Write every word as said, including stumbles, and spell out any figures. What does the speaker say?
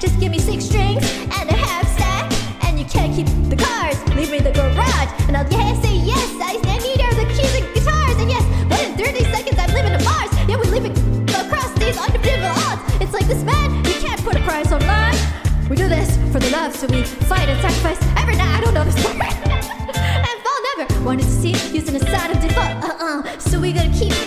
just give me six strings and a half stack. And you can't keep the cars, leave me in the garage. And I'll yeah, say yes, I, I need are the keys and guitars. And yes, but in thirty seconds I'm living to Mars. Yeah, we leave it across these unforgivable odds. It's like this man, you can't put a price on mine. We do this for the love, so we fight and sacrifice every night. I don't know this story. And fall never wanted to see using a side of default. Uh-uh, so we gotta keep